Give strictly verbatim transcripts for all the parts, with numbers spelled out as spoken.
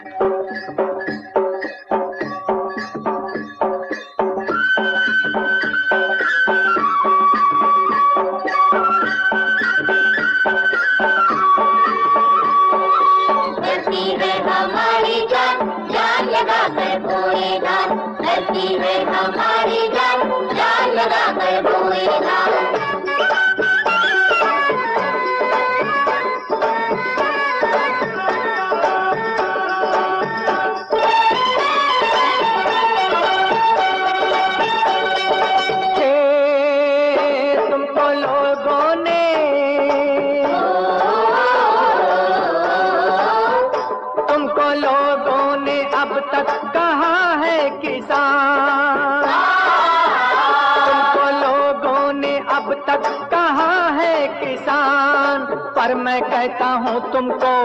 पर मैं कहता हूँ तुमको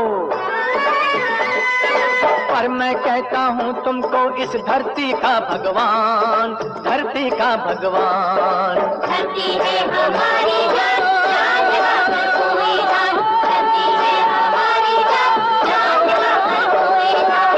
पर मैं कहता हूँ तुमको इस धरती का भगवान, धरती का भगवान। धरती है हमारी जान, जान लगाकर कोई जान, धरती है हमारी जान, जान लगाकर कोई जान।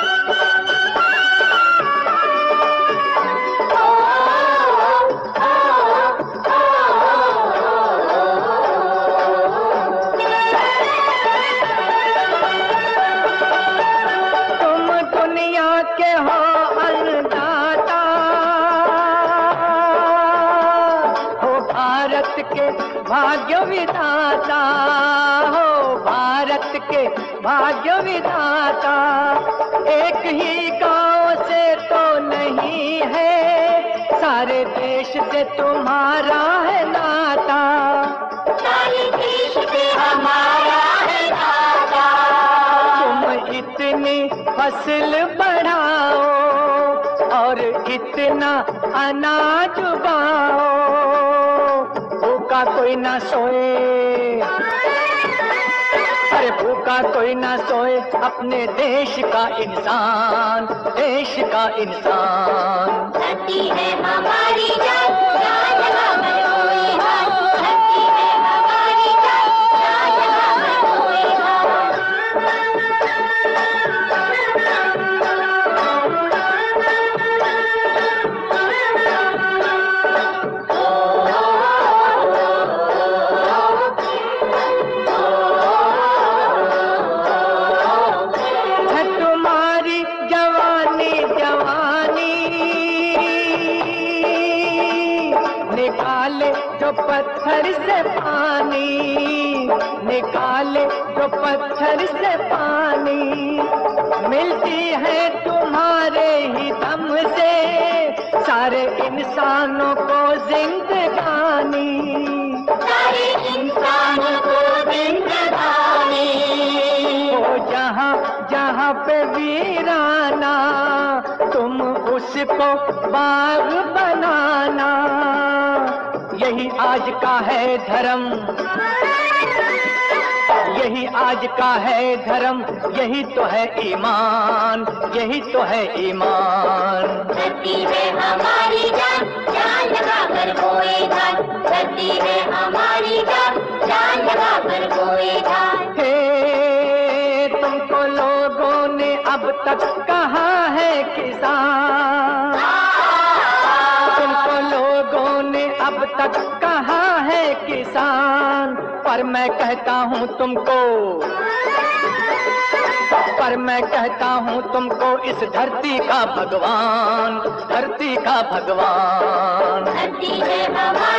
भाग्य विधाता हो, भारत के भाग्य विधाता। एक ही गांव से तो नहीं है, सारे देश से तुम्हारा है नाता, सारे देश से हमारा है नाता। तुम इतनी फसल बढ़ाओ और इतना अनाज उगाओ, भूखा कोई ना सोए, अरे भूखा कोई ना सोए, अपने देश का इंसान, देश का इंसान। धरती है हमारी जान, जान लगाकर कोई जान, धरती है हमारी जान, जान लगाकर कोई पत्थर से पानी निकाले जो पत्थर से पानी, मिलती है तुम्हारे ही दम से सारे इंसानों को जिंदगानी, सारे इंसानों को जिंदगानी। वो जहाँ जहाँ पे वीराना, तुम उसको बाग बनाना, यही आज का है धर्म, यही आज का है धर्म, यही तो है ईमान, यही तो है ईमान। धरती है हमारी जान, जान लगाकर कोई जान, धरती है हमारी जान, जान लगाकर कोई जान। हे तुमको लोगों ने अब तक कहा है किसान, तुमको लोगों ने अब तक कहा है किसान, पर मैं कहता हूँ तुमको पर मैं कहता हूँ तुमको इस धरती का भगवान, धरती का भगवान। धरती है हमारी